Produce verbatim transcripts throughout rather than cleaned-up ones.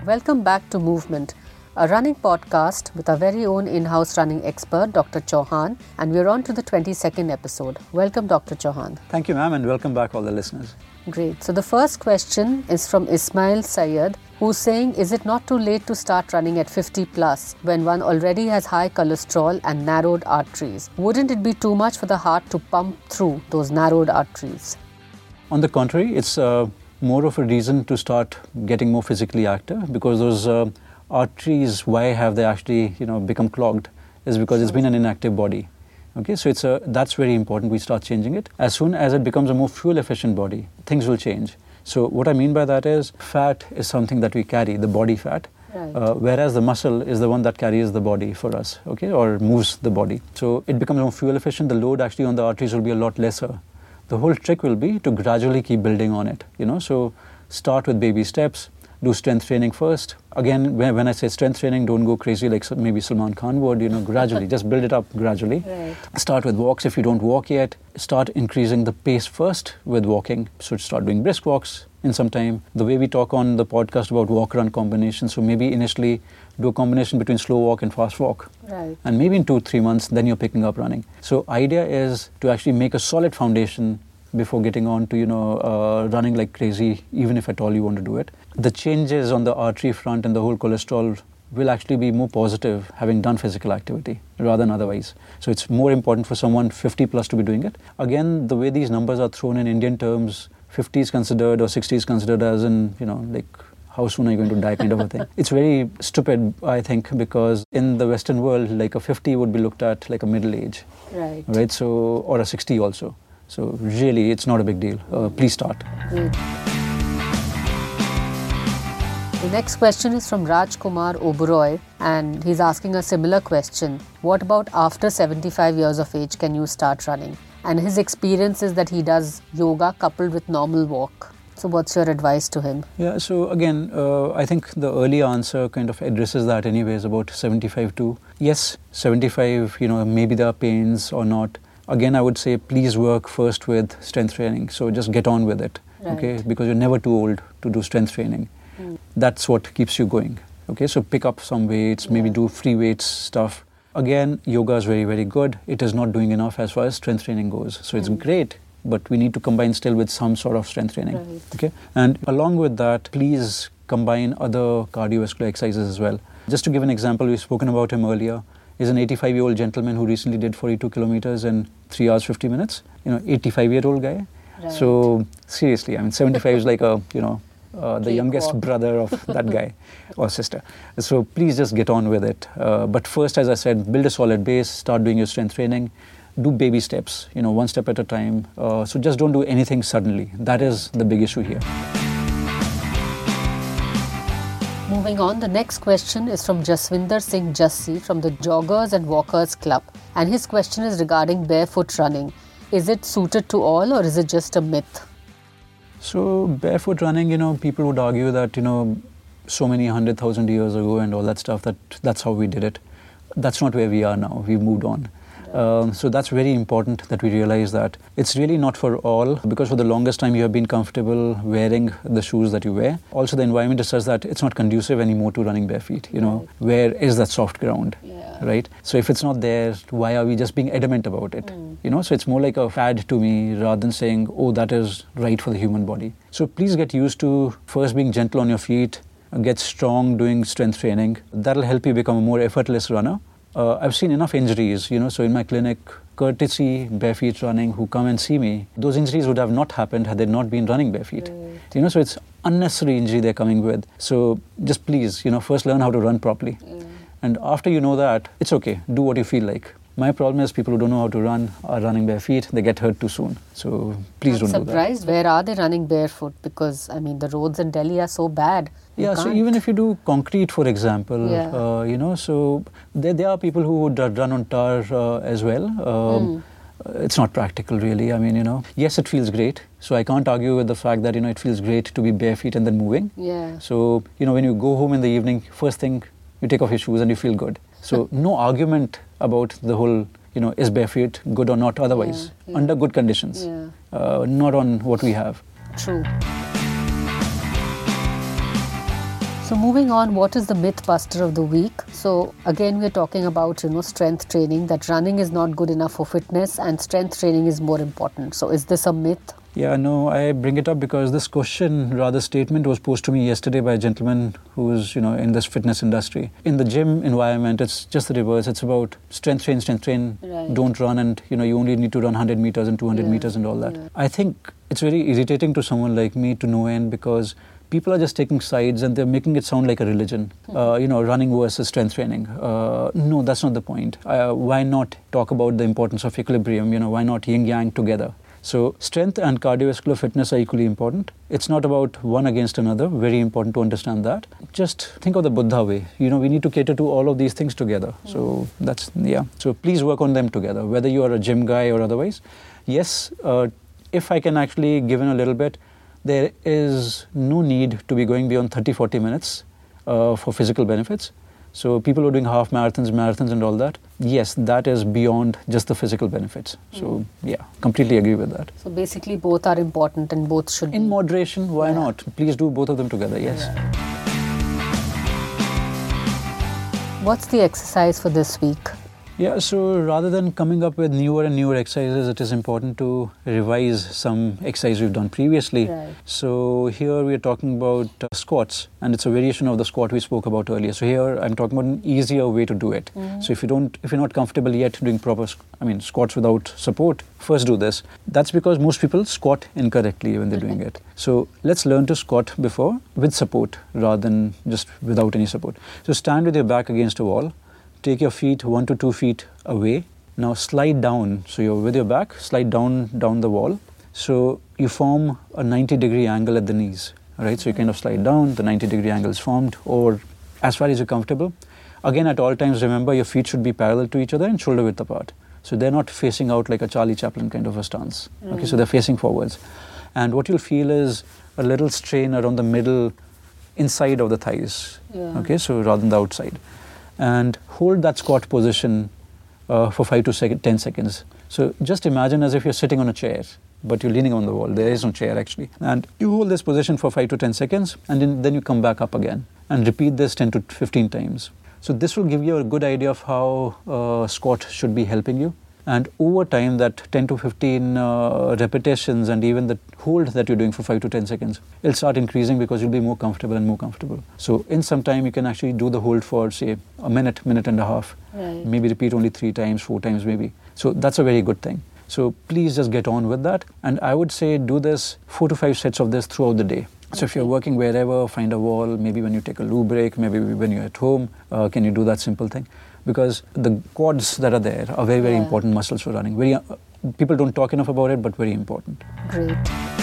Welcome back to Movement, a running podcast with our very own in-house running expert, Doctor Chauhan, and we're on to the twenty-second episode. Welcome, Doctor Chauhan. Thank you, ma'am, and welcome back all the listeners. Great. So the first question is from Ismail Syed, who's saying, is it not too late to start running at fifty plus when one already has high cholesterol and narrowed arteries? Wouldn't it be too much for the heart to pump through those narrowed arteries? On the contrary, it's uh, more of a reason to start getting more physically active, because those uh, arteries, why have they actually, you know, become clogged, is because it's been an inactive body. Okay, so it's a, that's very important we start changing it. As soon as it becomes a more fuel efficient body, things will change. So what I mean by that is, fat is something that we carry, the body fat, right. uh, whereas the muscle is the one that carries the body for us, okay, or moves the body. So it becomes more fuel efficient, the load actually on the arteries will be a lot lesser. The whole trick will be to gradually keep building on it, you know, so start with baby steps, do strength training first. Again, when, when I say strength training, don't go crazy like maybe Salman Khan would, you know, gradually, just build it up gradually. Right. Start with walks if you don't walk yet. Start increasing the pace first with walking. So start doing brisk walks in some time. The way we talk on the podcast about walk-run combination, so maybe initially do a combination between slow walk and fast walk. Right. And maybe in two, three months, then you're picking up running. So idea is to actually make a solid foundation before getting on to, you know, uh, running like crazy, even if at all you want to do it. The changes on the artery front and the whole cholesterol will actually be more positive having done physical activity rather than otherwise. So it's more important for someone fifty plus to be doing it. Again, the way these numbers are thrown in Indian terms, fifty is considered or sixty is considered as in, you know, like how soon are you going to die kind of a thing. It's very stupid, I think, because in the Western world, like a fifty would be looked at like a middle age. Right. Right. So, or a sixty also. So really, it's not a big deal. Uh, please start. Great. The next question is from Raj Kumar Oberoi, and he's asking a similar question. What about after seventy-five years of age can you start running? And his experience is that he does yoga coupled with normal walk. So what's your advice to him? Yeah, so again, uh, I think the early answer kind of addresses that anyways, about seventy-five too. Yes, seventy-five, you know, maybe there are pains or not. Again, I would say please work first with strength training. So just get on with it, right. Okay? Because you're never too old to do strength training. Mm. That's what keeps you going, okay? So pick up some weights, maybe yeah. do free weights stuff. Again, yoga is very, very good. It is not doing enough as far as strength training goes. So it's mm. great, but we need to combine still with some sort of strength training, right. okay? And along with that, please combine other cardiovascular exercises as well. Just to give an example, we've spoken about him earlier. Is an eighty-five-year-old gentleman who recently did forty-two kilometers in three hours, fifty minutes. You know, eighty-five-year-old guy. Right. So seriously, I mean, seventy-five is like a, you know, uh, the Cake youngest walk. brother of that guy or sister. So please just get on with it. Uh, but first, as I said, build a solid base, start doing your strength training, do baby steps, you know, one step at a time. Uh, so just don't do anything suddenly. That is the big issue here. Moving on, the next question is from Jaswinder Singh Jassi from the Joggers and Walkers Club. And his question is regarding barefoot running. Is it suited to all or is it just a myth? So barefoot running, you know, people would argue that, you know, so many hundred thousand years ago and all that stuff, that that's how we did it. That's not where we are now. We've moved on. Um, so that's very important that we realize that it's really not for all, because for the longest time you have been comfortable wearing the shoes that you wear. Also, the environment is such that it's not conducive anymore to running bare feet. You know, right. Where is that soft ground, yeah. right? So if it's not there, why are we just being adamant about it? Mm. You know, so it's more like a fad to me rather than saying, oh, that is right for the human body. So please get used to first being gentle on your feet, get strong doing strength training. That'll help you become a more effortless runner. Uh, I've seen enough injuries, you know, so in my clinic, courtesy barefoot running who come and see me, those injuries would have not happened had they not been running barefoot. Right. You know, so it's unnecessary injury they're coming with. So just please, you know, first learn how to run properly. Mm. And after you know that, it's okay, do what you feel like. My problem is people who don't know how to run are running bare feet, they get hurt too soon. So please I'm don't do that. Surprised, where are they running barefoot? Because, I mean, the roads in Delhi are so bad. You yeah, can't. So even if you do concrete, for example, yeah. uh, you know, so there, there are people who would uh, run on tar uh, as well. Um, mm. It's not practical really. I mean, you know, yes, it feels great. So I can't argue with the fact that, you know, it feels great to be bare feet and then moving. Yeah. So, you know, when you go home in the evening, first thing, you take off your shoes and you feel good. So no argument about the whole, you know, is barefoot good or not otherwise, yeah, yeah. under good conditions, yeah. uh, not on what we have. True. So moving on, what is the myth buster of the week? So again, we're talking about, you know, strength training, that running is not good enough for fitness and strength training is more important. So is this a myth? Yeah, no, I bring it up because this question, rather statement, was posed to me yesterday by a gentleman who's, you know, in this fitness industry. In the gym environment, it's just the reverse. It's about strength train, strength train, right. Don't run, and, you know, you only need to run one hundred meters and two hundred yeah. meters and all that. Yeah. I think it's very irritating to someone like me to no end because people are just taking sides and they're making it sound like a religion. Mm-hmm. Uh, you know, running versus strength training. Uh, no, that's not the point. Uh, why not talk about the importance of equilibrium? You know, why not yin-yang together? So strength and cardiovascular fitness are equally important. It's not about one against another. Very important to understand that. Just think of the Buddha way. You know, we need to cater to all of these things together. Mm. So that's, yeah. So please work on them together, whether you are a gym guy or otherwise. Yes, uh, if I can actually give in a little bit, there is no need to be going beyond thirty, forty minutes uh, for physical benefits. So people who are doing half marathons, marathons and all that, yes, that is beyond just the physical benefits. So mm. yeah, completely agree with that. So basically both are important and both should be. In moderation, why yeah. not? Please do both of them together, yes. Yeah. What's the exercise for this week? Yeah, so rather than coming up with newer and newer exercises, it is important to revise some exercise we've done previously. Right. So here we are talking about uh, squats, and it's a variation of the squat we spoke about earlier. So here I'm talking about an easier way to do it. Mm-hmm. So if you don't, if you're not comfortable yet doing proper, I mean, squats without support, first do this. That's because most people squat incorrectly when they're doing it. So let's learn to squat before with support rather than just without any support. So stand with your back against a wall. Take your feet one to two feet away. Now slide down. So you're with your back, slide down down the wall. So you form a ninety degree angle at the knees. All right. So you kind of slide down. The ninety degree angle is formed, or as far as you're comfortable. Again, at all times, remember your feet should be parallel to each other and shoulder width apart. So they're not facing out like a Charlie Chaplin kind of a stance. Mm. Okay. So they're facing forwards, and what you'll feel is a little strain around the middle, inside of the thighs. Yeah. Okay. So rather than the outside. And hold that squat position uh, for five to sec- ten seconds. So just imagine as if you're sitting on a chair, but you're leaning on the wall. There is no chair actually. And you hold this position for five to ten seconds, and then, then you come back up again. And repeat this ten to fifteen times. So this will give you a good idea of how uh, squat should be helping you. And over time, that ten to fifteen uh, repetitions and even the hold that you're doing for five to ten seconds, it'll start increasing because you'll be more comfortable and more comfortable. So in some time, you can actually do the hold for, say, a minute, minute and a half. Right. Maybe repeat only three times, four times maybe. So that's a very good thing. So please just get on with that. And I would say do this, four to five sets of this throughout the day. So okay. If you're working wherever, find a wall, maybe when you take a loo break, maybe when you're at home, uh, can you do that simple thing? Because the quads that are there are very, very yeah. important muscles for running. Very uh, people don't talk enough about it, but very important. Great.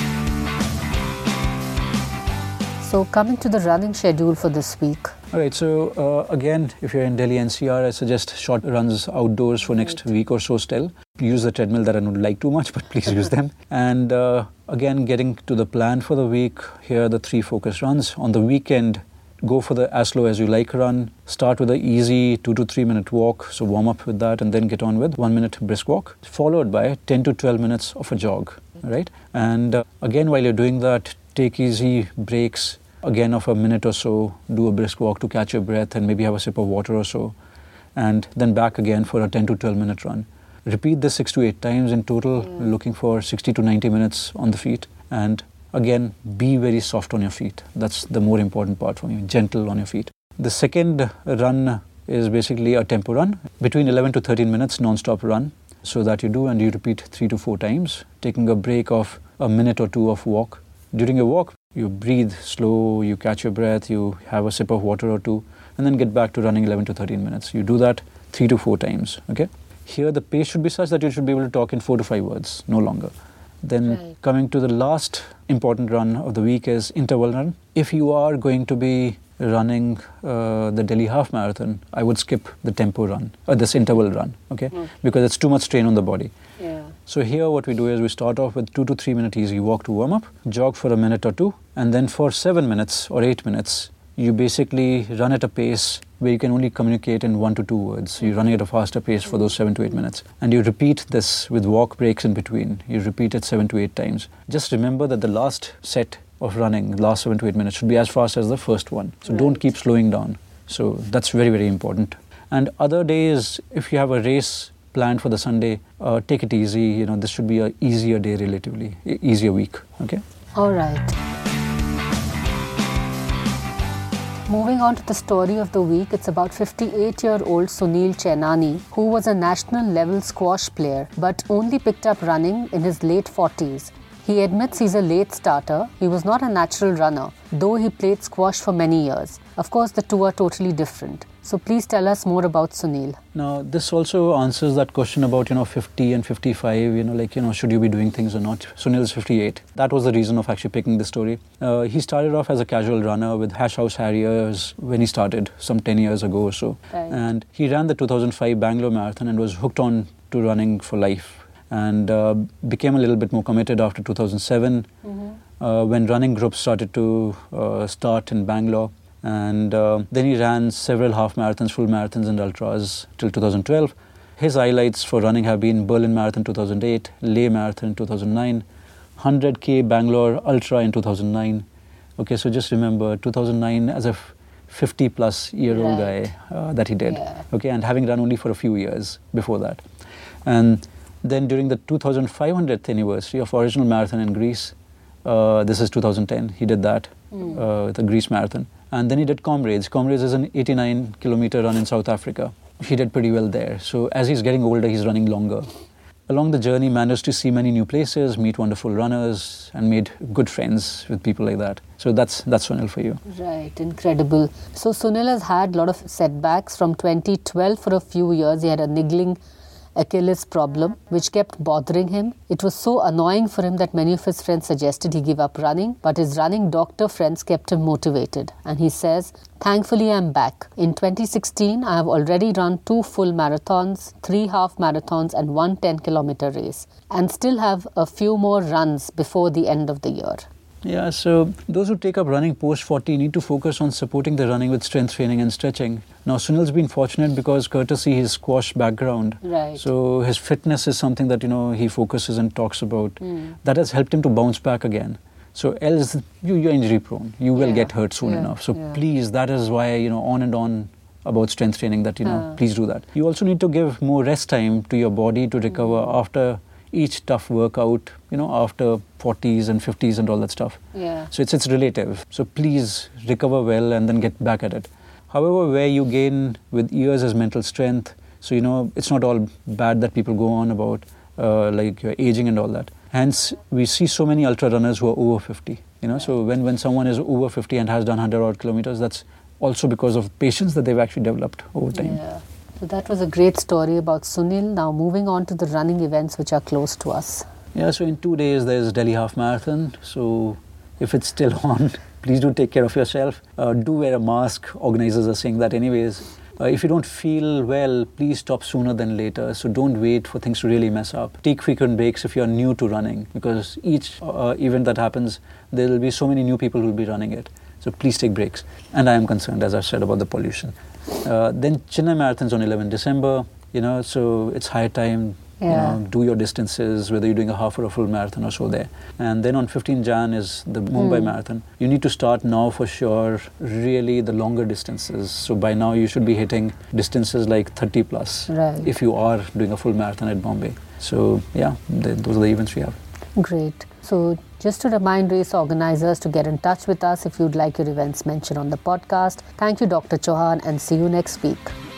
So coming to the running schedule for this week. All right, so uh, again, if you're in Delhi N C R, I suggest short runs outdoors for next right. week or so still. Use the treadmill that I don't like too much, but please use them. And uh, again, getting to the plan for the week, here are the three focus runs. On the weekend, go for the as slow as you like run. Start with an easy two to three minute walk. So warm up with that and then get on with one minute brisk walk, followed by ten to twelve minutes of a jog, right? And uh, again, while you're doing that, take easy breaks. Again, of a minute or so, do a brisk walk to catch your breath and maybe have a sip of water or so. And then back again for a ten to twelve minute run. Repeat this six to eight times in total, yeah. looking for sixty to ninety minutes on the feet. And again, be very soft on your feet. That's the more important part for me, gentle on your feet. The second run is basically a tempo run, between eleven to thirteen minutes non-stop run. So that you do and you repeat three to four times, taking a break of a minute or two of walk. During your walk, you breathe slow, you catch your breath, you have a sip of water or two, and then get back to running eleven to thirteen minutes. You do that three to four times, okay? Here the pace should be such that you should be able to talk in four to five words, no longer. Then right. coming to the last important run of the week is interval run. If you are going to be running uh, the Delhi Half Marathon, I would skip the tempo run, or this interval run, okay? okay? Because it's too much strain on the body. Yeah. So here what we do is we start off with two to three minute easy walk to warm up, jog for a minute or two, and then for seven minutes or eight minutes, you basically run at a pace where you can only communicate in one to two words. So you're running at a faster pace for those seven to eight minutes. And you repeat this with walk breaks in between. You repeat it seven to eight times. Just remember that the last set of running, last seven to eight minutes, should be as fast as the first one. So right. don't keep slowing down. So that's very, very important. And other days, if you have a race planned for the Sunday, uh, take it easy. You know, this should be an easier day relatively, e- easier week. Okay? All right. Moving on to the story of the week, it's about fifty-eight-year-old Sunil Chainani, who was a national level squash player but only picked up running in his late forties. He admits he's a late starter. He was not a natural runner, though he played squash for many years. Of course, the two are totally different. So please tell us more about Sunil. Now, this also answers that question about, you know, fifty and fifty-five, you know, like, you know, should you be doing things or not? Sunil is fifty-eight. That was the reason of actually picking this story. Uh, he started off as a casual runner with Hash House Harriers when he started some ten years ago or so. Right. And he ran the two thousand five Bangalore Marathon and was hooked on to running for life. And uh, became a little bit more committed after two thousand seven mm-hmm. uh, when running groups started to uh, start in Bangalore. And uh, then he ran several half marathons, full marathons and ultras till two thousand twelve. His highlights for running have been Berlin Marathon two thousand eight, Leh Marathon two thousand nine, one hundred K Bangalore Ultra in two thousand nine. Okay, so just remember two thousand nine as a fifty plus year old right. guy uh, that he did. Yeah. Okay, and having run only for a few years before that. And then during the two thousand five hundredth anniversary of original marathon in Greece, uh, this is two thousand ten, he did that, mm. uh, the Greece Marathon. And then he did Comrades. Comrades is an eighty-nine kilometer run in South Africa. He did pretty well there. So as he's getting older, he's running longer. Along the journey, managed to see many new places, meet wonderful runners, and made good friends with people like that. So that's that's Sunil for you. Right, incredible. So Sunil has had a lot of setbacks. From twenty twelve for a few years, he had a niggling Achilles problem which kept bothering him. It was so annoying for him that many of his friends suggested he give up running, but his running doctor friends kept him motivated. And he says, "Thankfully I'm back. In twenty sixteen, I have already run two full marathons, three half marathons and one ten kilometer race, and still have a few more runs before the end of the year." Yeah, so those who take up running post forty need to focus on supporting the running with strength training and stretching. Now, Sunil's been fortunate because courtesy his squash background. Right. So his fitness is something that, you know, he focuses and talks about. Mm. That has helped him to bounce back again. So else, you, you're injury prone. You will yeah. get hurt soon yeah. enough. So yeah. please, that is why, you know, on and on about strength training that, you know, uh. please do that. You also need to give more rest time to your body to recover mm. after each tough workout, you know, after forties and fifties and all that stuff. Yeah. So it's it's relative. So please recover well and then get back at it. However, where you gain with years is mental strength. So, you know, it's not all bad that people go on about, uh, like your aging and all that. Hence, we see so many ultra runners who are over fifty. You know, so when, when someone is over fifty and has done one hundred odd kilometers, that's also because of patience that they've actually developed over time. Yeah. So that was a great story about Sunil. Now moving on to the running events which are close to us. Yeah, so in two days there's Delhi Half Marathon. So if it's still on, please do take care of yourself. Uh, do wear a mask. Organizers are saying that anyways. Uh, if you don't feel well, please stop sooner than later. So don't wait for things to really mess up. Take frequent breaks if you're new to running, because each uh, event that happens, there will be so many new people who will be running it. So please take breaks. And I am concerned, as I've said, about the pollution. Uh, then Chennai Marathon's on eleventh December, you know, so it's high time, yeah. you know, do your distances, whether you're doing a half or a full marathon or so there. And then on fifteenth January is the Mumbai mm. Marathon. You need to start now for sure, really the longer distances. So by now you should be hitting distances like thirty plus right. if you are doing a full marathon at Bombay. So yeah, the, those are the events we have. Great. So just to remind race organizers to get in touch with us if you'd like your events mentioned on the podcast. Thank you, Doctor Chauhan, and see you next week.